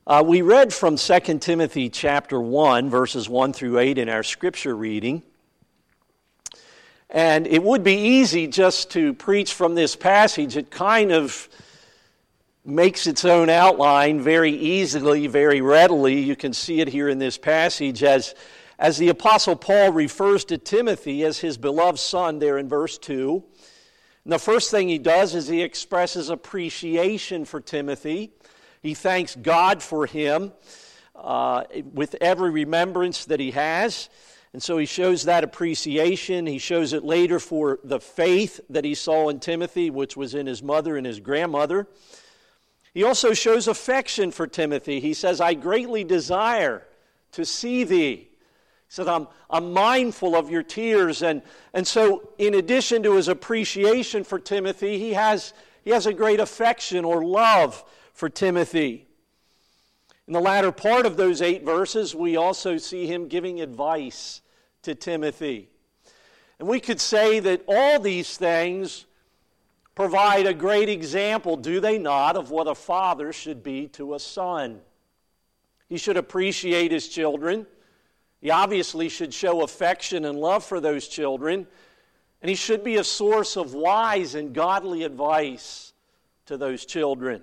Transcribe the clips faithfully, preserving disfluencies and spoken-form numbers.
Uh, we read from Second Timothy chapter one, verses one through eight in our scripture reading. And it would be easy just to preach from this passage. It kind of makes its own outline very easily, very readily. You can see it here in this passage as, as the Apostle Paul refers to Timothy as his beloved son there in verse two. And the first thing he does is he expresses appreciation for Timothy. He thanks God for him uh, with every remembrance that he has. And so he shows that appreciation. He shows it later for the faith that he saw in Timothy, which was in his mother and his grandmother. He also shows affection for Timothy. He says, I greatly desire to see thee. He said, I'm, I'm mindful of your tears. And, and so in addition to his appreciation for Timothy, he has, he has a great affection or love for Timothy. In the latter part of those eight verses, we also see him giving advice to Timothy. And we could say that all these things provide a great example, do they not, of what a father should be to a son. He should appreciate his children. He obviously should show affection and love for those children. And he should be a source of wise and godly advice to those children.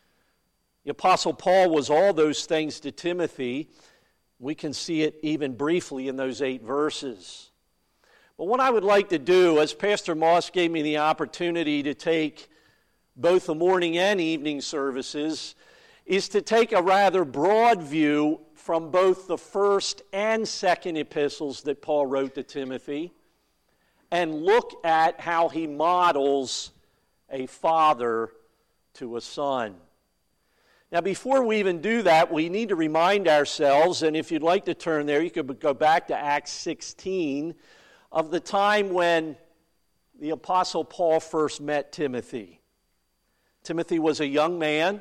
The Apostle Paul was all those things to Timothy. We can see it even briefly in those eight verses. But what I would like to do, as Pastor Moss gave me the opportunity to take both the morning and evening services, is to take a rather broad view from both the first and second epistles that Paul wrote to Timothy and look at how he models a father to a son. Now, before we even do that, we need to remind ourselves, and if you'd like to turn there, you could go back to Acts sixteen, of the time when the Apostle Paul first met Timothy. Timothy was a young man.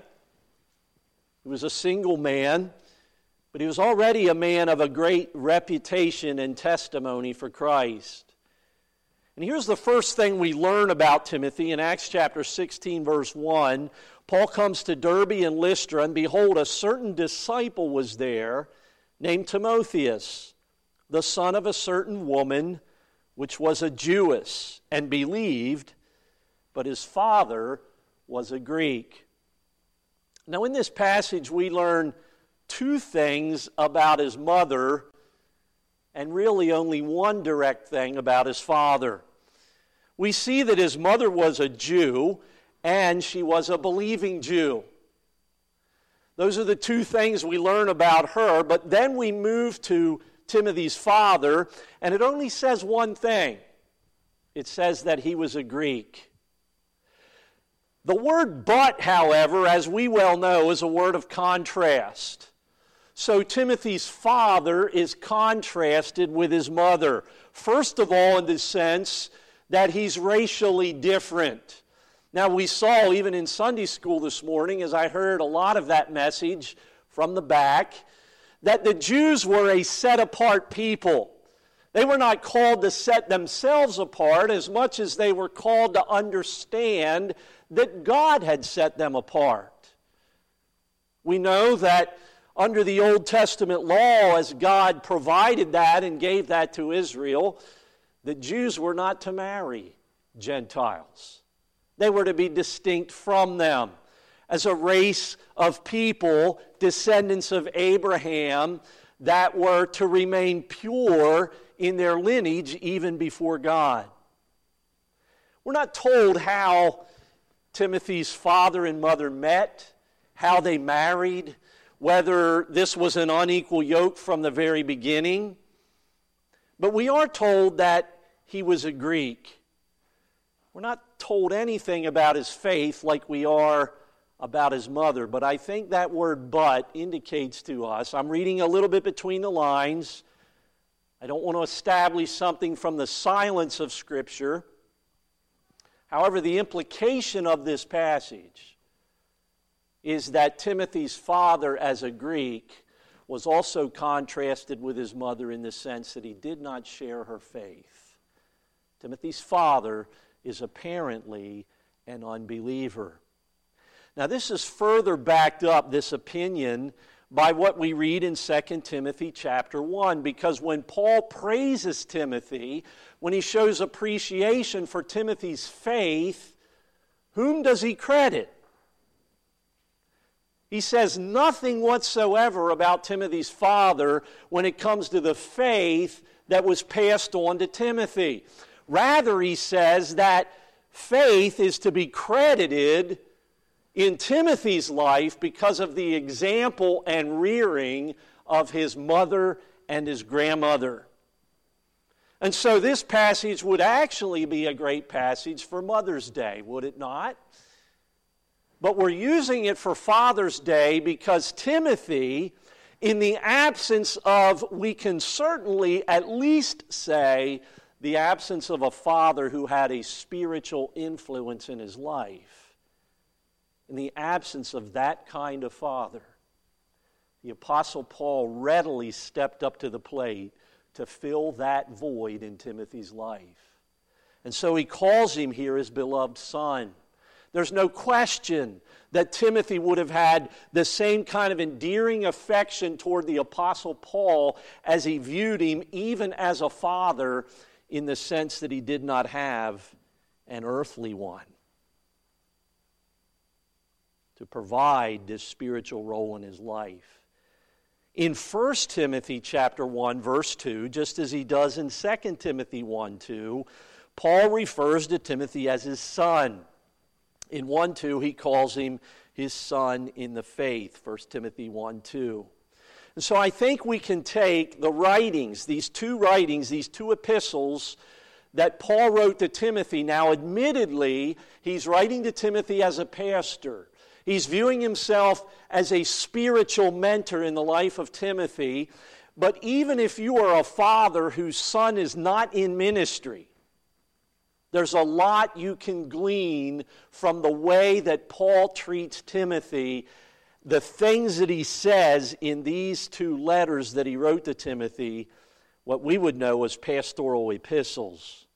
He was a single man, but he was already a man of a great reputation and testimony for Christ. And here's the first thing we learn about Timothy in Acts chapter sixteen, verse one. Paul comes to Derbe and Lystra, and behold, a certain disciple was there named Timotheus, the son of a certain woman, which was a Jewess, and believed, but his father was a Greek. Now, in this passage, we learn two things about his mother, and really only one direct thing about his father. We see that his mother was a Jew, and she was a believing Jew. Those are the two things we learn about her, but then we move to Timothy's father, and it only says one thing. It says that he was a Greek. The word but, however, as we well know, is a word of contrast. So Timothy's father is contrasted with his mother. First of all, in the sense that he's racially different. Now, we saw even in Sunday school this morning, as I heard a lot of that message from the back, that the Jews were a set-apart people. They were not called to set themselves apart as much as they were called to understand that God had set them apart. We know that under the Old Testament law, as God provided that and gave that to Israel, the Jews were not to marry Gentiles. They were to be distinct from them as a race of people, descendants of Abraham, that were to remain pure in their lineage even before God. We're not told how Timothy's father and mother met, how they married, whether this was an unequal yoke from the very beginning. But we are told that he was a Greek. We're not told anything about his faith like we are about his mother, but I think that word but indicates to us, I'm reading a little bit between the lines, I don't want to establish something from the silence of Scripture. However, the implication of this passage is that Timothy's father as a Greek was also contrasted with his mother in the sense that he did not share her faith. Timothy's father is apparently an unbeliever. Now, this is further backed up, this opinion, by what we read in Second Timothy chapter one, because when Paul praises Timothy, when he shows appreciation for Timothy's faith, whom does he credit? He says nothing whatsoever about Timothy's father when it comes to the faith that was passed on to Timothy. Rather, he says that faith is to be credited in Timothy's life because of the example and rearing of his mother and his grandmother. And so this passage would actually be a great passage for Mother's Day, would it not? But we're using it for Father's Day because Timothy, in the absence of, we can certainly at least say, the absence of a father who had a spiritual influence in his life, in the absence of that kind of father, the Apostle Paul readily stepped up to the plate to fill that void in Timothy's life. And so he calls him here his beloved son. There's no question that Timothy would have had the same kind of endearing affection toward the Apostle Paul as he viewed him even as a father, in the sense that he did not have an earthly one to provide this spiritual role in his life. In First Timothy chapter one, verse two, just as he does in Second Timothy one, two, Paul refers to Timothy as his son. In one, two, he calls him his son in the faith, First Timothy one, two. And so I think we can take the writings, these two writings, these two epistles that Paul wrote to Timothy. Now, admittedly, he's writing to Timothy as a pastor. He's viewing himself as a spiritual mentor in the life of Timothy. But even if you are a father whose son is not in ministry, there's a lot you can glean from the way that Paul treats Timothy, the things that he says in these two letters that he wrote to Timothy, what we would know as pastoral epistles.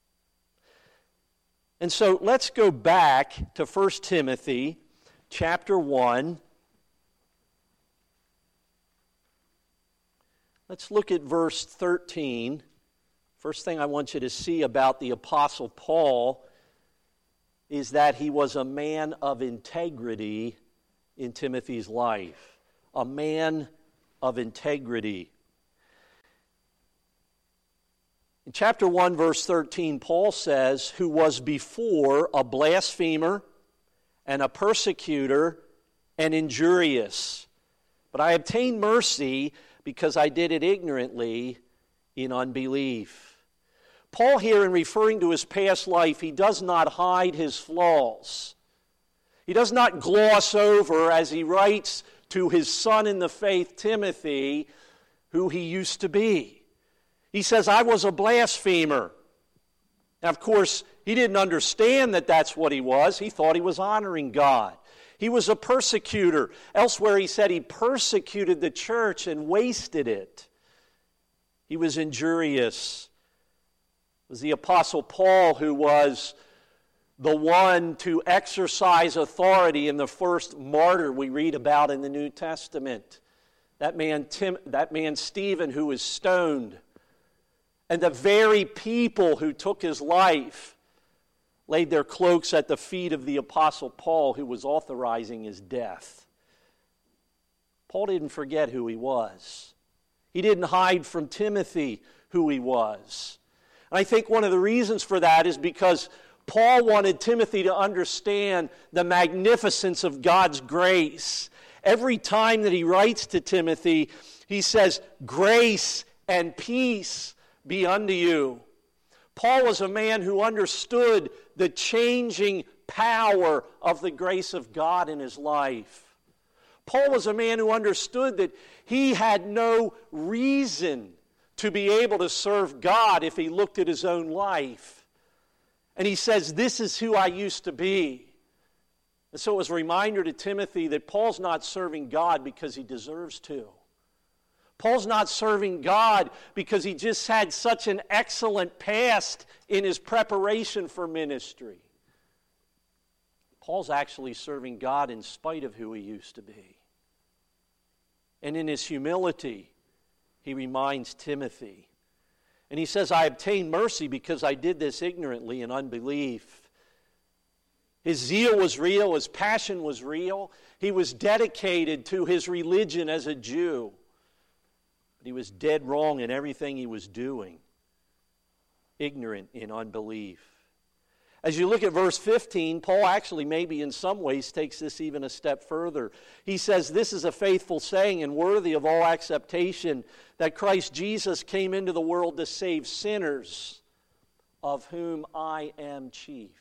And so let's go back to First Timothy chapter one. Let's look at verse thirteen. First thing I want you to see about the Apostle Paul is that he was a man of integrity in Timothy's life. A man of integrity. In chapter one, verse thirteen, Paul says, who was before a blasphemer and a persecutor and injurious. But I obtained mercy because I did it ignorantly in unbelief. Paul here, in referring to his past life, he does not hide his flaws. He does not gloss over, as he writes to his son in the faith, Timothy, who he used to be. He says, I was a blasphemer. Now, of course, he didn't understand that that's what he was. He thought he was honoring God. He was a persecutor. Elsewhere, he said he persecuted the church and wasted it. He was injurious. It was the Apostle Paul who was the one to exercise authority in the first martyr we read about in the New Testament. That man, Tim, that man Stephen, who was stoned. And the very people who took his life laid their cloaks at the feet of the Apostle Paul, who was authorizing his death. Paul didn't forget who he was. He didn't hide from Timothy who he was. And I think one of the reasons for that is because Paul wanted Timothy to understand the magnificence of God's grace. Every time that he writes to Timothy, he says, grace and peace be unto you. Paul was a man who understood the changing power of the grace of God in his life. Paul was a man who understood that he had no reason to be able to serve God if he looked at his own life. And he says, this is who I used to be. And so it was a reminder to Timothy that Paul's not serving God because he deserves to. Paul's not serving God because he just had such an excellent past in his preparation for ministry. Paul's actually serving God in spite of who he used to be. And in his humility, he reminds Timothy. And he says, I obtained mercy because I did this ignorantly in unbelief. His zeal was real. His passion was real. He was dedicated to his religion as a Jew. But he was dead wrong in everything he was doing. Ignorant in unbelief. As you look at verse fifteen, Paul actually maybe in some ways takes this even a step further. He says, this is a faithful saying and worthy of all acceptation, that Christ Jesus came into the world to save sinners, of whom I am chief.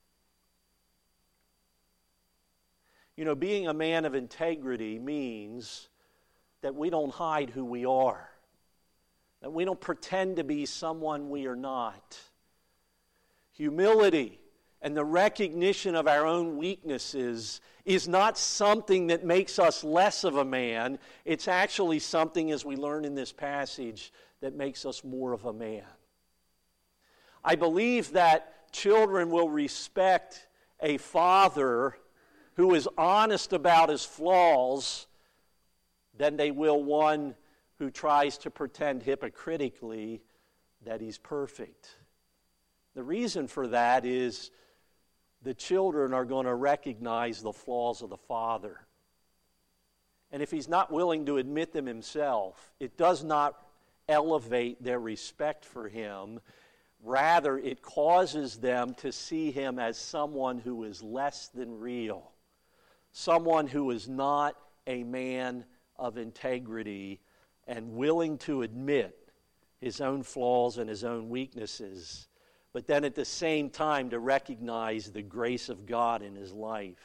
You know, being a man of integrity means that we don't hide who we are, that we don't pretend to be someone we are not. Humility and the recognition of our own weaknesses is not something that makes us less of a man. It's actually something, as we learn in this passage, that makes us more of a man. I believe that children will respect a father who is honest about his flaws than they will one who tries to pretend hypocritically that he's perfect. The reason for that is the children are going to recognize the flaws of the father. And if he's not willing to admit them himself, it does not elevate their respect for him. Rather, it causes them to see him as someone who is less than real, someone who is not a man of integrity and willing to admit his own flaws and his own weaknesses, but then at the same time to recognize the grace of God in his life.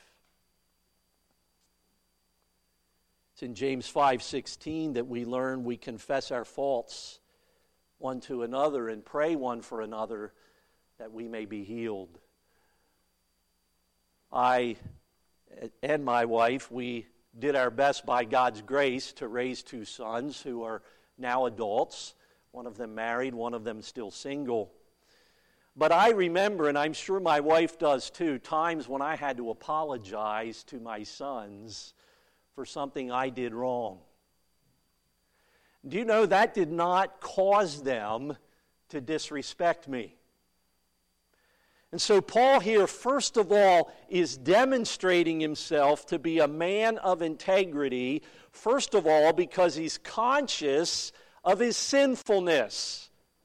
It's in James five sixteen that we learn we confess our faults one to another and pray one for another that we may be healed. I and my wife, we did our best by God's grace to raise two sons who are now adults, one of them married, one of them still single. But I remember, and I'm sure my wife does too, times when I had to apologize to my sons for something I did wrong. Do you know that did not cause them to disrespect me? And so Paul here, first of all, is demonstrating himself to be a man of integrity, first of all, because he's conscious of his sinfulness.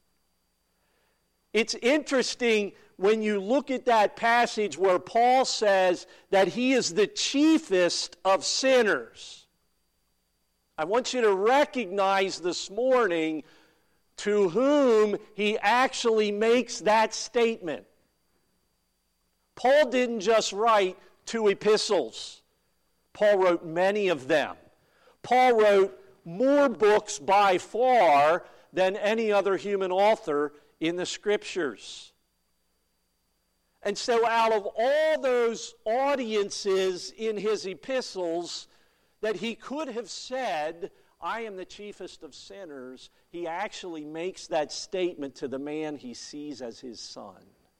It's interesting when you look at that passage where Paul says that he is the chiefest of sinners. I want you to recognize this morning to whom he actually makes that statement. Paul didn't just write two epistles. Paul wrote many of them. Paul wrote more books by far than any other human author in the Scriptures. And so out of all those audiences in his epistles that he could have said, I am the chiefest of sinners, he actually makes that statement to the man he sees as his son.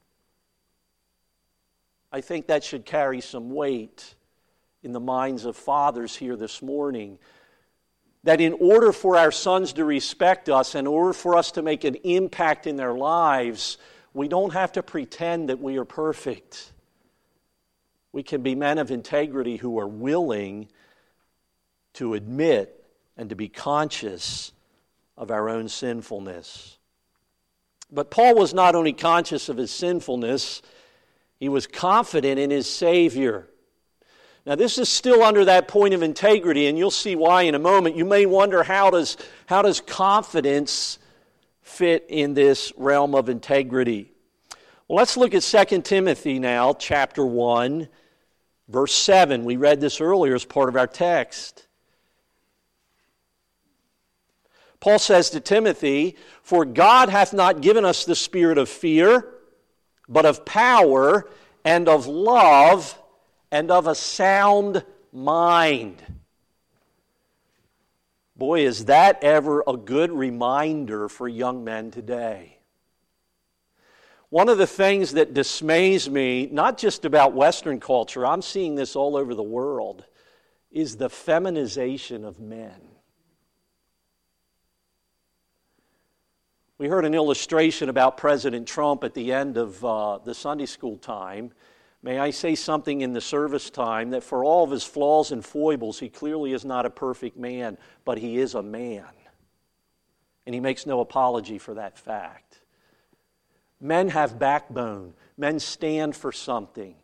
I think that should carry some weight in the minds of fathers here this morning. That in order for our sons to respect us, in order for us to make an impact in their lives, we don't have to pretend that we are perfect. We can be men of integrity who are willing to admit and to be conscious of our own sinfulness. But Paul was not only conscious of his sinfulness, he was confident in his Savior. Now, this is still under that point of integrity, and you'll see why in a moment. You may wonder, how does, how does confidence fit in this realm of integrity? Well, let's look at Second Timothy now, chapter one, verse seven. We read this earlier as part of our text. Paul says to Timothy, "For God hath not given us the spirit of fear, but of power and of love and of a sound mind." Boy, is that ever a good reminder for young men today. One of the things that dismays me, not just about Western culture, I'm seeing this all over the world, is the feminization of men. We heard an illustration about President Trump at the end of uh, the Sunday school time. May I say something in the service time, that for all of his flaws and foibles, he clearly is not a perfect man, but he is a man. And he makes no apology for that fact. Men have backbone. Men stand for something.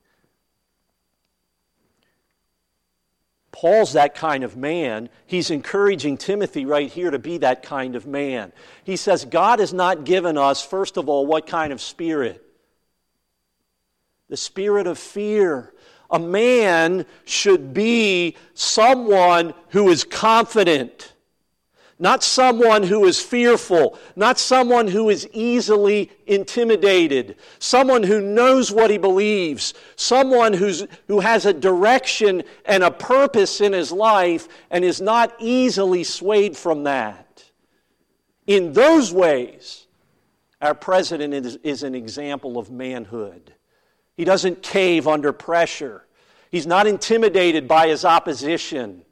Paul's that kind of man. He's encouraging Timothy right here to be that kind of man. He says, God has not given us, first of all, what kind of spirit? The spirit of fear. A man should be someone who is confident, not someone who is fearful, not someone who is easily intimidated, someone who knows what he believes, someone who's, who has a direction and a purpose in his life and is not easily swayed from that. In those ways, our president is, is an example of manhood. He doesn't cave under pressure. He's not intimidated by his opposition.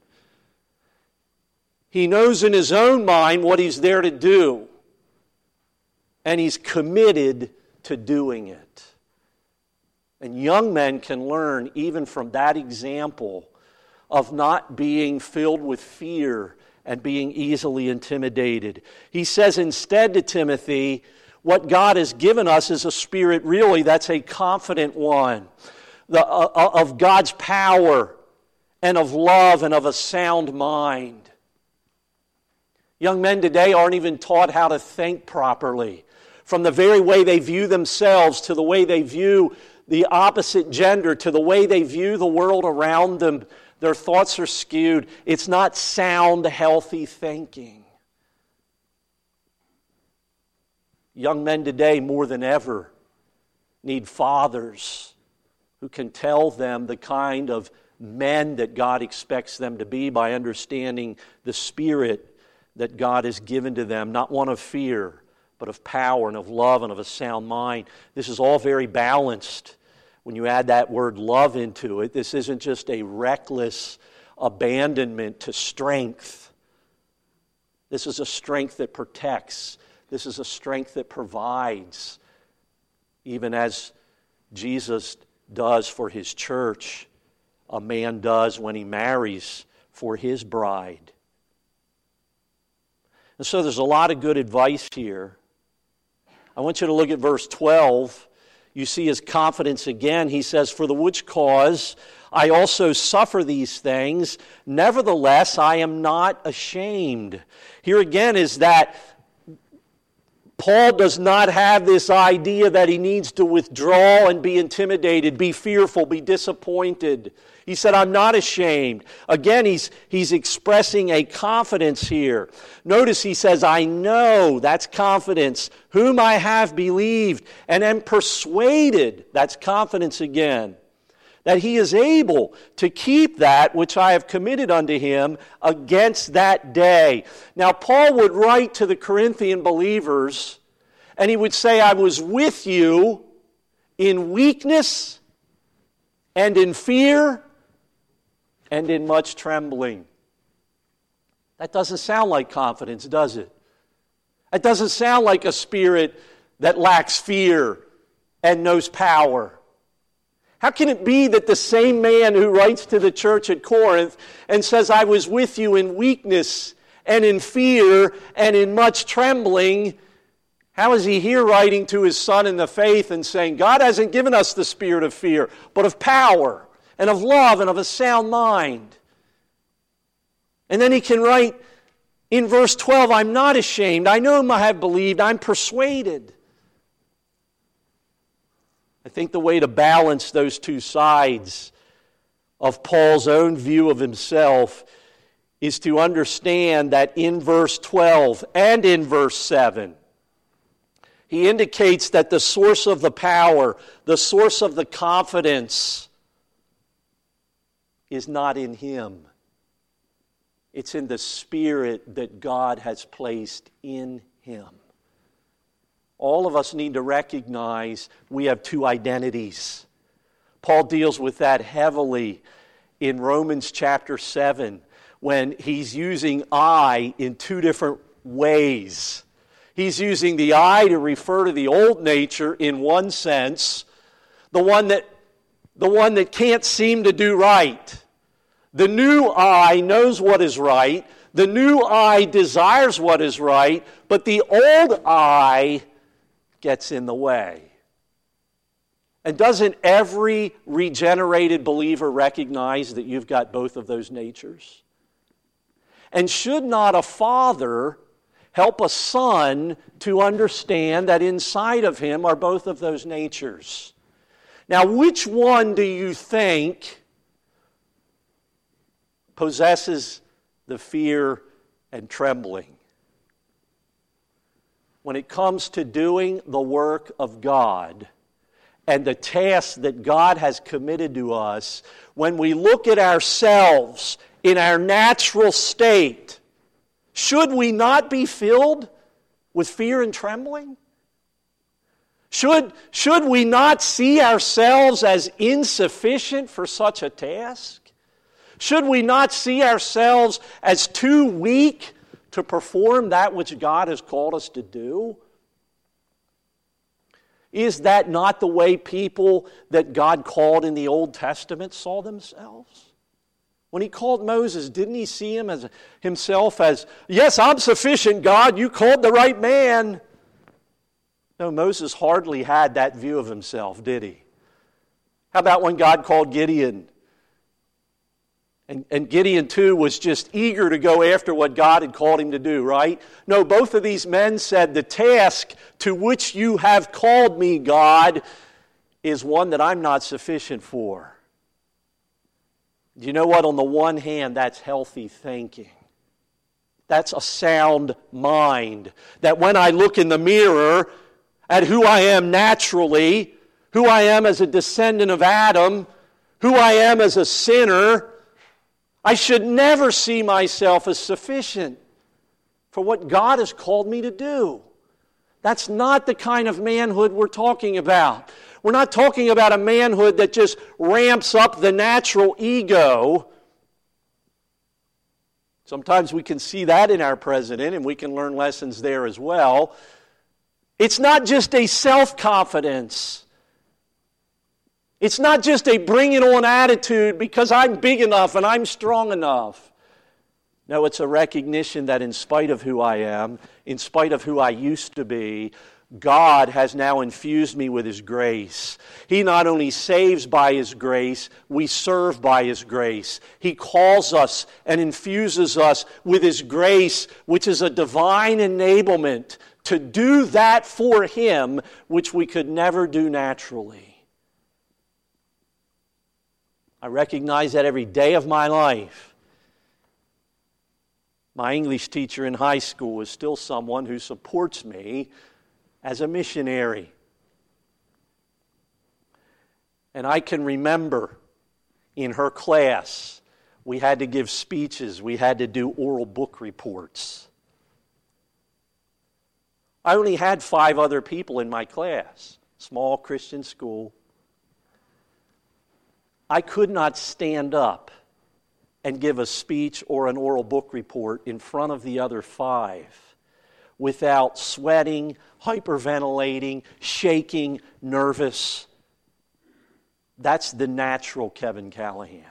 He knows in his own mind what he's there to do, and he's committed to doing it. And young men can learn even from that example of not being filled with fear and being easily intimidated. He says instead to Timothy, what God has given us is a spirit, really, that's a confident one, the, uh, of God's power and of love and of a sound mind. Young men today aren't even taught how to think properly. From the very way they view themselves, to the way they view the opposite gender, to the way they view the world around them, their thoughts are skewed. It's not sound, healthy thinking. Young men today, more than ever, need fathers who can tell them the kind of men that God expects them to be by understanding the spirit that God has given to them, not one of fear, but of power and of love and of a sound mind. This is all very balanced when you add that word love into it. This isn't just a reckless abandonment to strength. This is a strength that protects. This is a strength that provides, even as Jesus does for his church, a man does when he marries for his bride. And so there's a lot of good advice here. I want you to look at verse twelve. You see his confidence again. He says, for the which cause I also suffer these things, nevertheless I am not ashamed. Here again is that Paul does not have this idea that he needs to withdraw and be intimidated, be fearful, be disappointed. He said, I'm not ashamed. Again, he's, he's expressing a confidence here. Notice he says, I know, that's confidence, whom I have believed, and am persuaded, that's confidence again, that he is able to keep that which I have committed unto him against that day. Now, Paul would write to the Corinthian believers, and he would say, I was with you in weakness and in fear and in much trembling. That doesn't sound like confidence, does it? It doesn't sound like a spirit that lacks fear and knows power. How can it be that the same man who writes to the church at Corinth and says, I was with you in weakness and in fear and in much trembling, how is he here writing to his son in the faith and saying, God hasn't given us the spirit of fear, but of power and of love and of a sound mind? And then he can write in verse twelve, I'm not ashamed. I know whom I have believed. I'm persuaded. I think the way to balance those two sides of Paul's own view of himself is to understand that in verse twelve and in verse seven, he indicates that the source of the power, the source of the confidence, is not in him. It's in the Spirit that God has placed in him. all of us need to recognize we have two identities. Paul deals with that heavily in Romans chapter seven when he's using I in two different ways. He's using the I to refer to the old nature in one sense, the one that, the one that can't seem to do right. The new I knows what is right. The new I desires what is right, but the old I gets in the way. And doesn't every regenerated believer recognize that you've got both of those natures? And should not a father help a son to understand that inside of him are both of those natures? Now, which one do you think possesses the fear and trembling when it comes to doing the work of God and the tasks that God has committed to us? When we look at ourselves in our natural state, should we not be filled with fear and trembling? Should, should we not see ourselves as insufficient for such a task? Should we not see ourselves as too weak to perform that which God has called us to do? Is that not the way people that God called in the Old Testament saw themselves? When he called Moses, didn't he see him as himself as, yes, I'm sufficient, God, you called the right man? No, Moses hardly had that view of himself, did he? How about when God called Gideon? And, and Gideon, too, was just eager to go after what God had called him to do, right? No, both of these men said, the task to which you have called me, God, is one that I'm not sufficient for. Do you know what? On the one hand, that's healthy thinking. That's a sound mind. That when I look in the mirror at who I am naturally, who I am as a descendant of Adam, who I am as a sinner, I should never see myself as sufficient for what God has called me to do. That's not the kind of manhood we're talking about. We're not talking about a manhood that just ramps up the natural ego. Sometimes we can see that in our president, and we can learn lessons there as well. It's not just a self-confidence. It's not just a bring it on attitude because I'm big enough and I'm strong enough. No, it's a recognition that in spite of who I am, in spite of who I used to be, God has now infused me with His grace. He not only saves by His grace, we serve by His grace. He calls us and infuses us with His grace, which is a divine enablement to do that for Him which we could never do naturally. I recognize that every day of my life. My English teacher in high school is still someone who supports me as a missionary. And I can remember in her class, we had to give speeches, we had to do oral book reports. I only had five other people in my class, small Christian school. I could not stand up and give a speech or an oral book report in front of the other five without sweating, hyperventilating, shaking, nervous. That's the natural Kevin Callahan.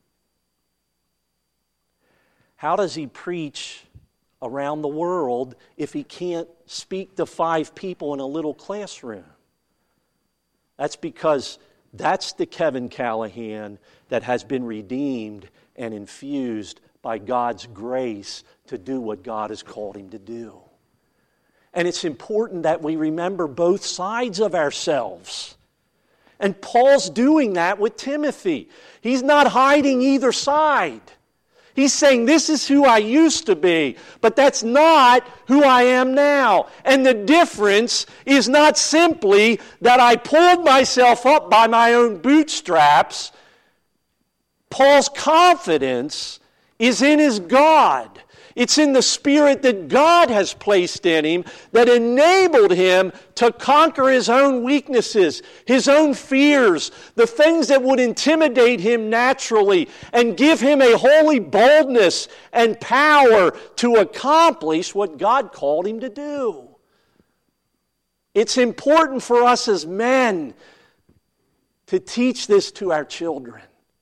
How does he preach around the world if he can't speak to five people in a little classroom? That's because that's the Kevin Callahan that has been redeemed and infused by God's grace to do what God has called him to do. And it's important that we remember both sides of ourselves. And Paul's doing that with Timothy. He's not hiding either side. He's saying, this is who I used to be, but that's not who I am now. And the difference is not simply that I pulled myself up by my own bootstraps. Paul's confidence is in his God. It's in the Spirit that God has placed in him that enabled him to conquer his own weaknesses, his own fears, the things that would intimidate him naturally, and give him a holy boldness and power to accomplish what God called him to do. It's important for us as men to teach this to our children,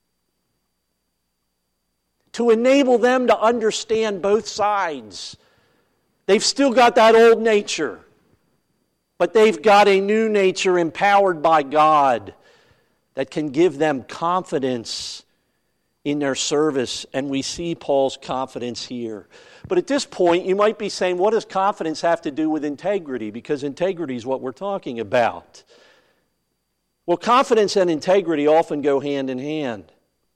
to enable them to understand both sides. They've still got that old nature, but they've got a new nature empowered by God that can give them confidence in their service, and we see Paul's confidence here. But at this point, you might be saying, what does confidence have to do with integrity? Because integrity is what we're talking about. Well, confidence and integrity often go hand in hand.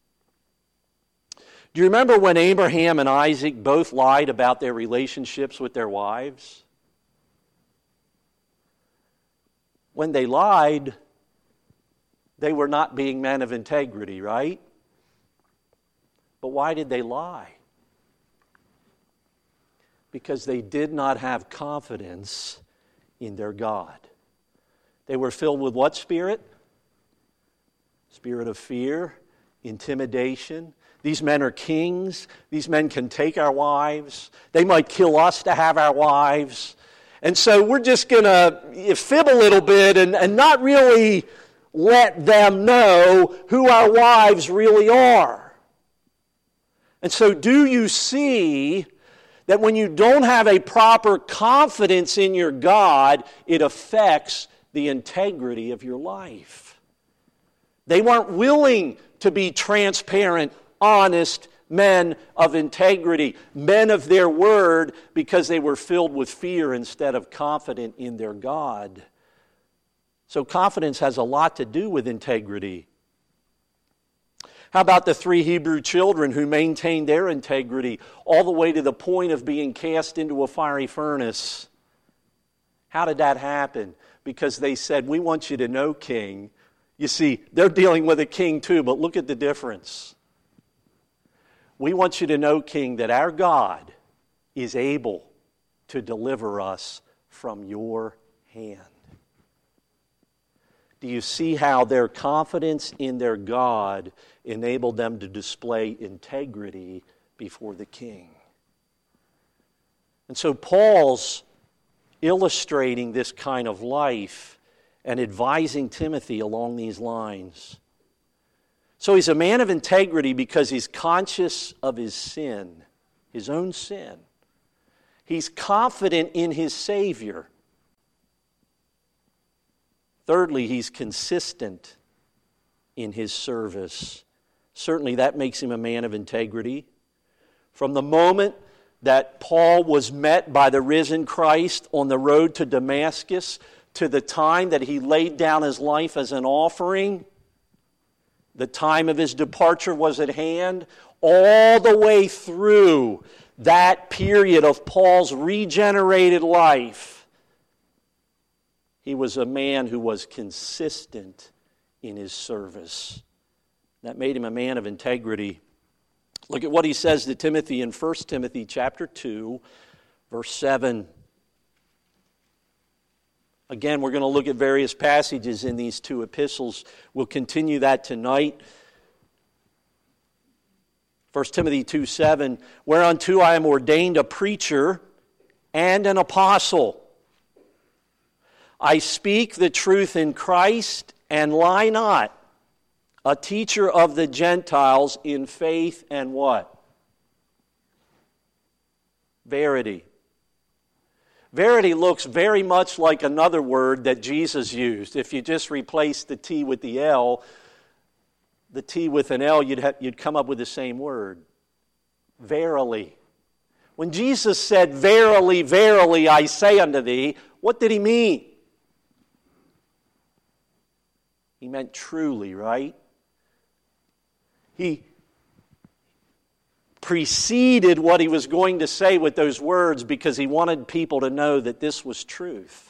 Do you remember when Abraham and Isaac both lied about their relationships with their wives? When they lied, they were not being men of integrity, right? But why did they lie? Because they did not have confidence in their God. They were filled with what spirit? Spirit of fear, intimidation. These men are kings. These men can take our wives. They might kill us to have our wives. And so we're just going to fib a little bit and, and not really let them know who our wives really are. And so do you see that when you don't have a proper confidence in your God, it affects the integrity of your life? They weren't willing to be transparent, honest men of integrity, men of their word, because they were filled with fear instead of confident in their God. So confidence has a lot to do with integrity. How about the three Hebrew children who maintained their integrity all the way to the point of being cast into a fiery furnace? How did that happen? Because they said, we want you to know, King. You see, they're dealing with a king too, but look at the difference. We want you to know, King, that our God is able to deliver us from your hand. Do you see how their confidence in their God enabled them to display integrity before the king? And so Paul's illustrating this kind of life and advising Timothy along these lines. So he's a man of integrity because he's conscious of his sin, his own sin. He's confident in his Savior. Thirdly, he's consistent in his service. Certainly that makes him a man of integrity. From the moment that Paul was met by the risen Christ on the road to Damascus to the time that he laid down his life as an offering, the time of his departure was at hand, all the way through that period of Paul's regenerated life, he was a man who was consistent in his service. That made him a man of integrity. Look at what he says to Timothy in First Timothy chapter two, verse seven. Again, we're going to look at various passages in these two epistles. We'll continue that tonight. First Timothy two seven, whereunto I am ordained a preacher and an apostle. I speak the truth in Christ and lie not, a teacher of the Gentiles in faith and what? Verity. Verity looks very much like another word that Jesus used. If you just replace the T with the L, the T with an L, you'd, have, you'd come up with the same word. Verily. When Jesus said, verily, verily, I say unto thee, what did he mean? He meant truly, right? He preceded what he was going to say with those words because he wanted people to know that this was truth.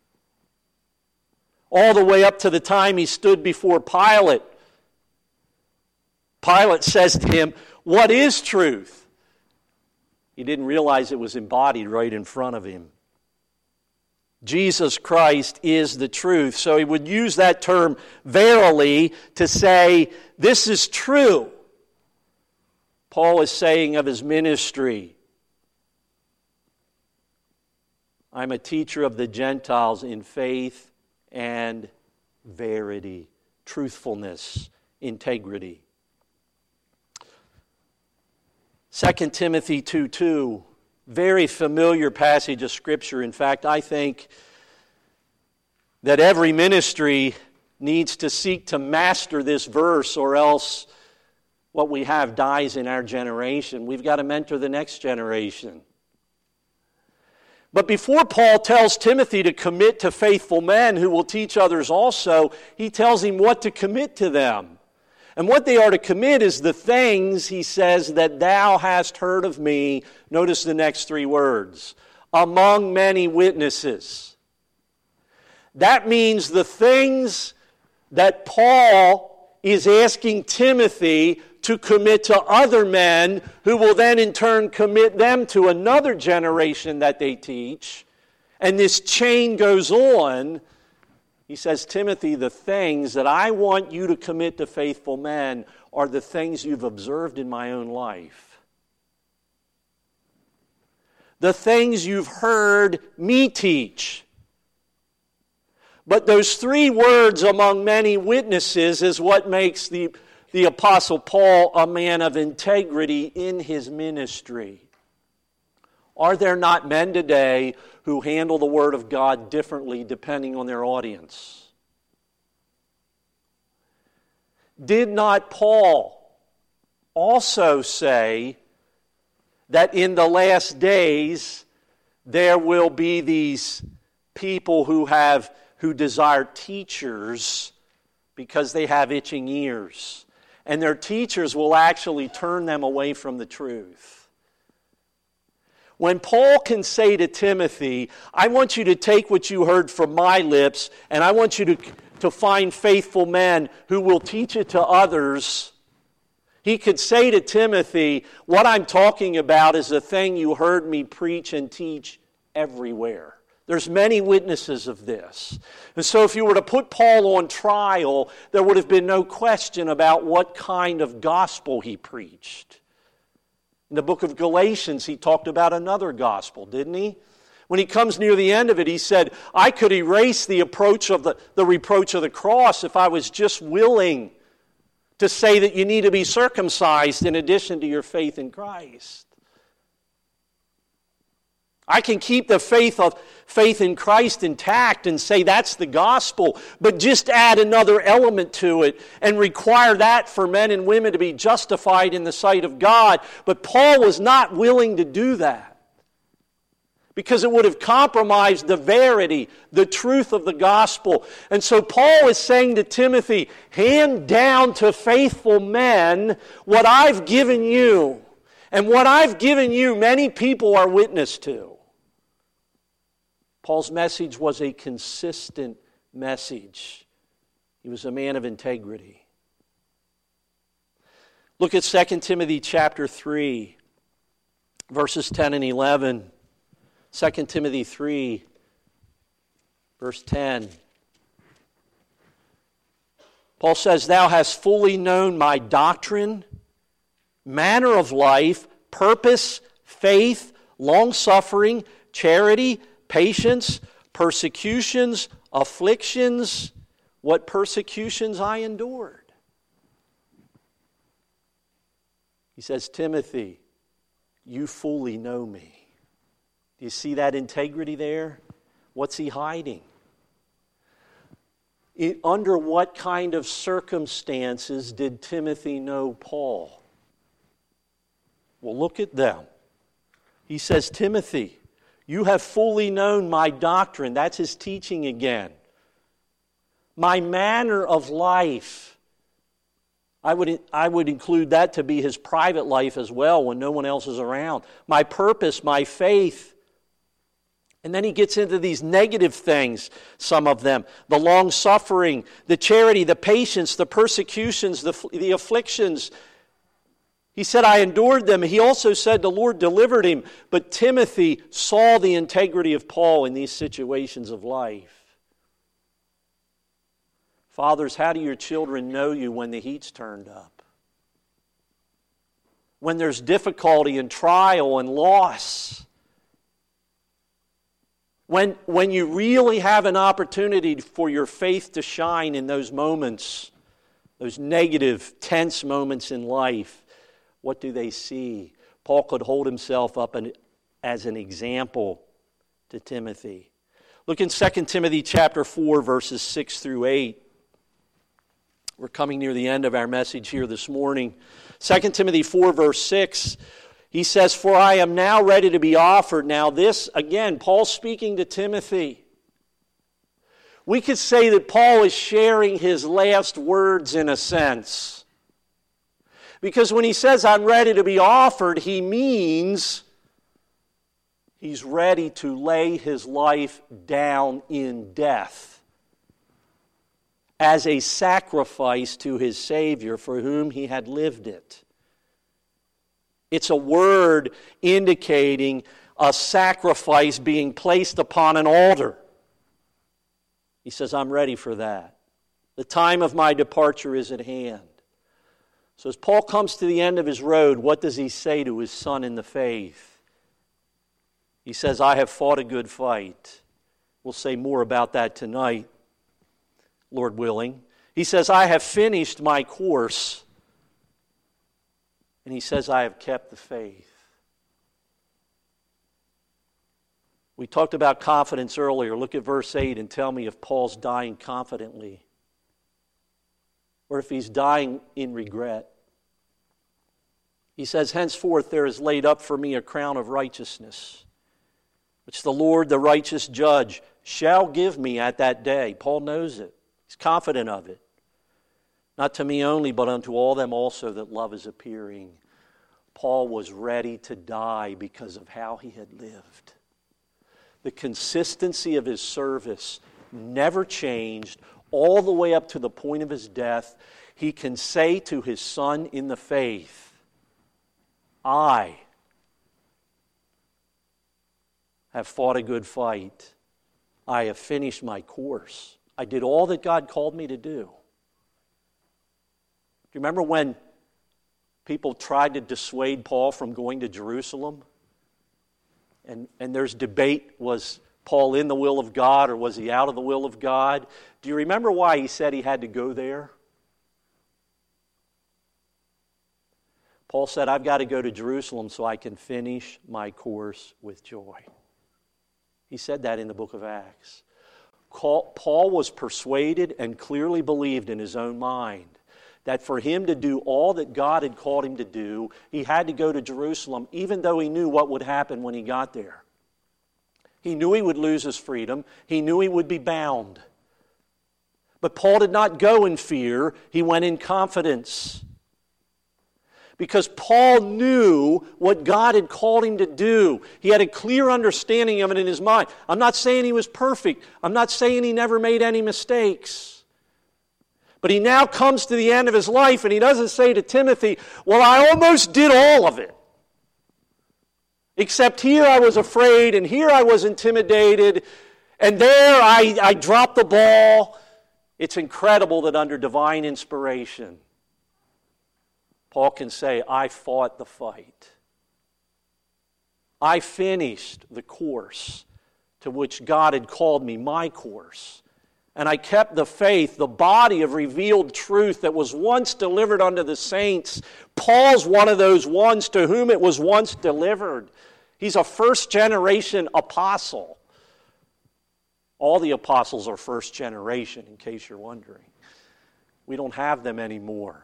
All the way up to the time he stood before Pilate. Pilate says to him, what is truth? He didn't realize it was embodied right in front of him. Jesus Christ is the truth. So he would use that term verily to say, this is true. Paul is saying of his ministry, I'm a teacher of the Gentiles in faith and verity, truthfulness, integrity. Second Timothy two two, very familiar passage of Scripture. In fact, I think that every ministry needs to seek to master this verse, or else what we have dies in our generation. We've got to mentor the next generation. But before Paul tells Timothy to commit to faithful men who will teach others also, he tells him what to commit to them. And what they are to commit is the things, he says, that thou hast heard of me. Notice the next three words. Among many witnesses. That means the things that Paul is asking Timothy to commit to other men, who will then in turn commit them to another generation that they teach. And this chain goes on. He says, Timothy, the things that I want you to commit to faithful men are the things you've observed in my own life. The things you've heard me teach. But those three words, among many witnesses, is what makes the, the Apostle Paul a man of integrity in his ministry. Are there not men today who handle the Word of God differently depending on their audience? Did not Paul also say that in the last days there will be these people who have who desire teachers because they have itching ears, and their teachers will actually turn them away from the truth? When Paul can say to Timothy, I want you to take what you heard from my lips, and I want you to, to find faithful men who will teach it to others, he could say to Timothy, what I'm talking about is a thing you heard me preach and teach everywhere. There's many witnesses of this. And so if you were to put Paul on trial, there would have been no question about what kind of gospel he preached. In the book of Galatians, he talked about another gospel, didn't he? When he comes near the end of it, he said, I could erase the approach of the, the reproach of the cross if I was just willing to say that you need to be circumcised in addition to your faith in Christ. I can keep the faith of faith in Christ intact and say that's the gospel, but just add another element to it and require that for men and women to be justified in the sight of God. But Paul was not willing to do that because it would have compromised the verity, the truth of the gospel. And so Paul is saying to Timothy, hand down to faithful men what I've given you. And what I've given you, many people are witness to. Paul's message was a consistent message. He was a man of integrity. Look at Second Timothy chapter three, verses ten and eleven. Second Timothy three, verse ten. Paul says, Thou hast fully known my doctrine, manner of life, purpose, faith, long-suffering, charity, patience, persecutions, afflictions, what persecutions I endured. He says, Timothy, you fully know me. Do you see that integrity there? What's he hiding? It, under what kind of circumstances did Timothy know Paul? Well, look at them. He says, Timothy, you have fully known my doctrine. That's his teaching again. My manner of life. I would, I would include that to be his private life as well when no one else is around. My purpose, my faith. And then he gets into these negative things, some of them. The long-suffering, the charity, the patience, the persecutions, the, the afflictions. He said, I endured them. He also said the Lord delivered him. But Timothy saw the integrity of Paul in these situations of life. Fathers, how do your children know you when the heat's turned up? When there's difficulty and trial and loss? When, when you really have an opportunity for your faith to shine in those moments, those negative, tense moments in life, what do they see? Paul could hold himself up an, as an example to Timothy. Look in Second Timothy chapter four, verses six through eight. We're coming near the end of our message here this morning. Second Timothy four, verse six, he says, For I am now ready to be offered. Now this, again, Paul's speaking to Timothy. We could say that Paul is sharing his last words in a sense. Because when he says, I'm ready to be offered, he means he's ready to lay his life down in death as a sacrifice to his Savior for whom he had lived it. It's a word indicating a sacrifice being placed upon an altar. He says, I'm ready for that. The time of my departure is at hand. So as Paul comes to the end of his road, what does he say to his son in the faith? He says, I have fought a good fight. We'll say more about that tonight, Lord willing. He says, I have finished my course. And he says, I have kept the faith. We talked about confidence earlier. Look at verse eight and tell me if Paul's dying confidently or if he's dying in regret. He says, henceforth there is laid up for me a crown of righteousness, which the Lord, the righteous judge, shall give me at that day. Paul knows it. He's confident of it. Not to me only, but unto all them also that love is appearing. Paul was ready to die because of how he had lived. The consistency of his service never changed all the way up to the point of his death. He can say to his son in the faith, I have fought a good fight. I have finished my course. I did all that God called me to do. Do you remember when people tried to dissuade Paul from going to Jerusalem? And, and there's debate, was Paul in the will of God or was he out of the will of God? Do you remember why he said he had to go there? Paul said, I've got to go to Jerusalem so I can finish my course with joy. He said that in the book of Acts. Paul was persuaded and clearly believed in his own mind that for him to do all that God had called him to do, he had to go to Jerusalem, even though he knew what would happen when he got there. He knew he would lose his freedom. He knew he would be bound. But Paul did not go in fear. He went in confidence. Because Paul knew what God had called him to do. He had a clear understanding of it in his mind. I'm not saying he was perfect. I'm not saying he never made any mistakes. But he now comes to the end of his life and he doesn't say to Timothy, well, I almost did all of it. Except here I was afraid and here I was intimidated and there I, I dropped the ball. It's incredible that under divine inspiration, Paul can say, I fought the fight. I finished the course to which God had called me, my course. And I kept the faith, the body of revealed truth that was once delivered unto the saints. Paul's one of those ones to whom it was once delivered. He's a first generation apostle. All the apostles are first generation, in case you're wondering. We don't have them anymore.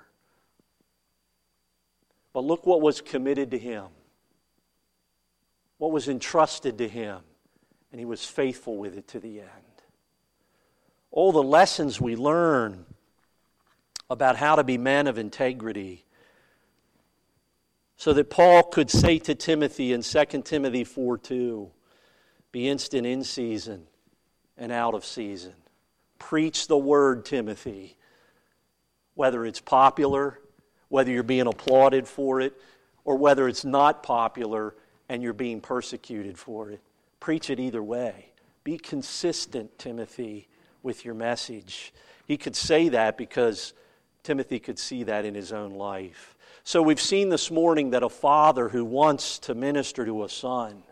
But look what was committed to him. What was entrusted to him. And he was faithful with it to the end. All the lessons we learn about how to be men of integrity, so that Paul could say to Timothy in Second Timothy four two, be instant in season and out of season. Preach the word, Timothy. Whether it's popular, whether you're being applauded for it or whether it's not popular and you're being persecuted for it. Preach it either way. Be consistent, Timothy, with your message. He could say that because Timothy could see that in his own life. So we've seen this morning that a father who wants to minister to a son,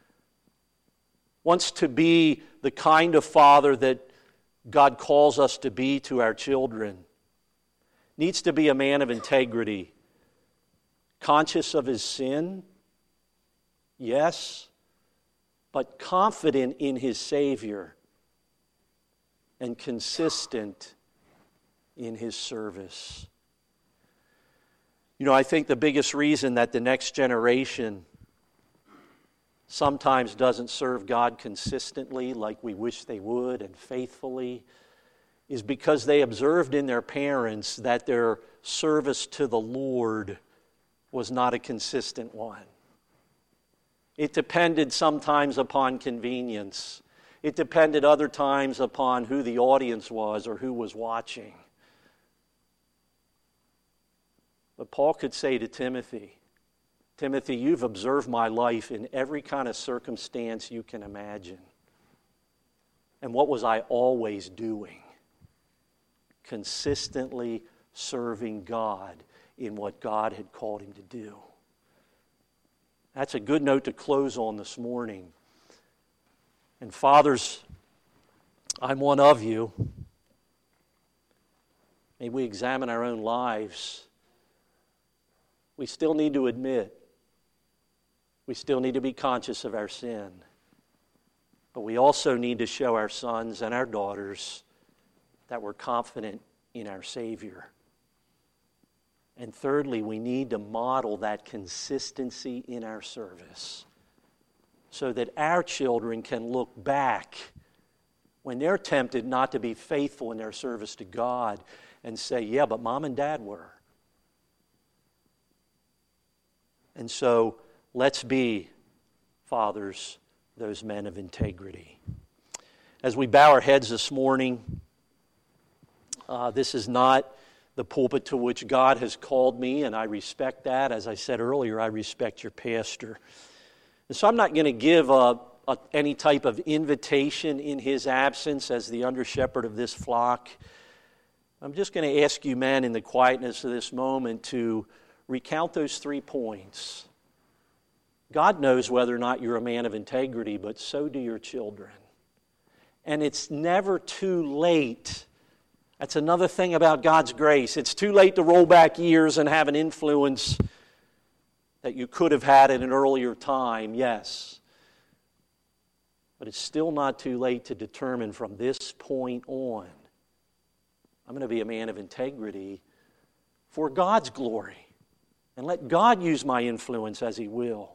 wants to be the kind of father that God calls us to be to our children, needs to be a man of integrity, conscious of his sin, yes, but confident in his Savior and consistent in his service. You know, I think the biggest reason that the next generation sometimes doesn't serve God consistently like we wish they would and faithfully is because they observed in their parents that their service to the Lord was not a consistent one. It depended sometimes upon convenience. It depended other times upon who the audience was or who was watching. But Paul could say to Timothy, Timothy, you've observed my life in every kind of circumstance you can imagine. And what was I always doing? Consistently serving God in what God had called him to do. That's a good note to close on this morning. And fathers, I'm one of you. May we examine our own lives. We still need to admit, we still need to be conscious of our sin. But we also need to show our sons and our daughters that we're confident in our Savior. And thirdly, we need to model that consistency in our service so that our children can look back when they're tempted not to be faithful in their service to God and say, yeah, but mom and dad were. And so let's be, fathers, those men of integrity. As we bow our heads this morning, uh, this is not the pulpit to which God has called me, and I respect that. As I said earlier, I respect your pastor. And so I'm not going to give a, a, any type of invitation in his absence as the under-shepherd of this flock. I'm just going to ask you, men, in the quietness of this moment to recount those three points. God knows whether or not you're a man of integrity, but so do your children. And it's never too late. That's another thing about God's grace. It's too late to roll back years and have an influence that you could have had at an earlier time, yes. But it's still not too late to determine from this point on, I'm going to be a man of integrity for God's glory. And let God use my influence as He will.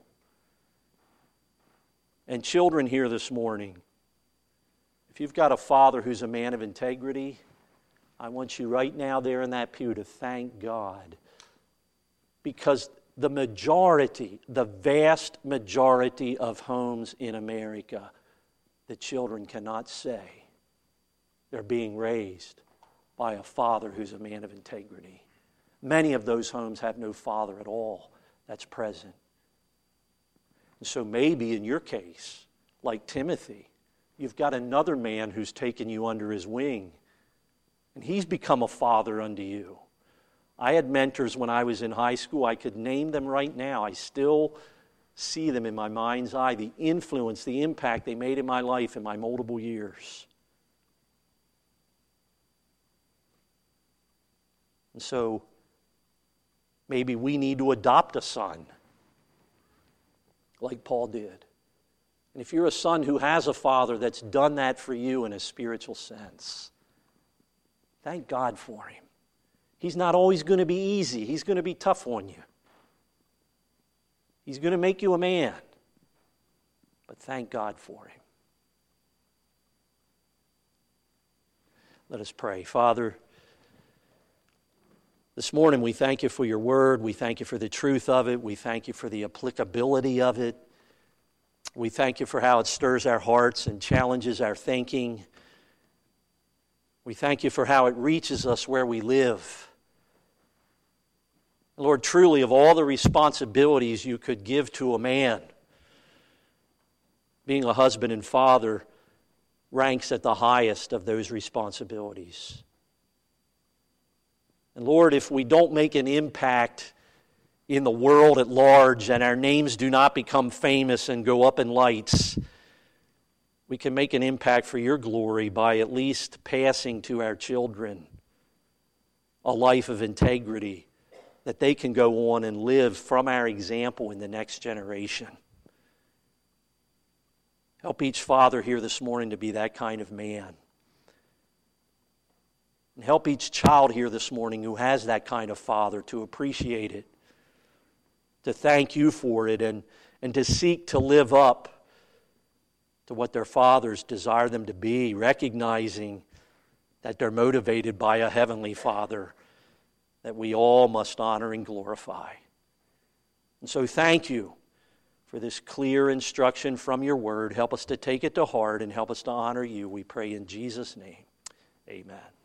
And children here this morning, if you've got a father who's a man of integrity, I want you right now there in that pew to thank God. Because the majority, the vast majority of homes in America, the children cannot say they're being raised by a father who's a man of integrity. Many of those homes have no father at all that's present. And so maybe in your case, like Timothy, you've got another man who's taken you under his wing, and he's become a father unto you. I had mentors when I was in high school. I could name them right now. I still see them in my mind's eye, the influence, the impact they made in my life in my multiple years. And so maybe we need to adopt a son like Paul did. And if you're a son who has a father that's done that for you in a spiritual sense, thank God for him. He's not always going to be easy. He's going to be tough on you. He's going to make you a man. But thank God for him. Let us pray. Father, this morning we thank you for your word. We thank you for the truth of it. We thank you for the applicability of it. We thank you for how it stirs our hearts and challenges our thinking. We thank you for how it reaches us where we live. Lord, truly, of all the responsibilities you could give to a man, being a husband and father ranks at the highest of those responsibilities. And Lord, if we don't make an impact in the world at large and our names do not become famous and go up in lights, we can make an impact for your glory by at least passing to our children a life of integrity that they can go on and live from our example in the next generation. Help each father here this morning to be that kind of man. And help each child here this morning who has that kind of father to appreciate it, to thank you for it, and, and to seek to live up to what their fathers desire them to be, recognizing that they're motivated by a heavenly Father that we all must honor and glorify. And so thank you for this clear instruction from your word. Help us to take it to heart and help us to honor you. We pray in Jesus' name. Amen.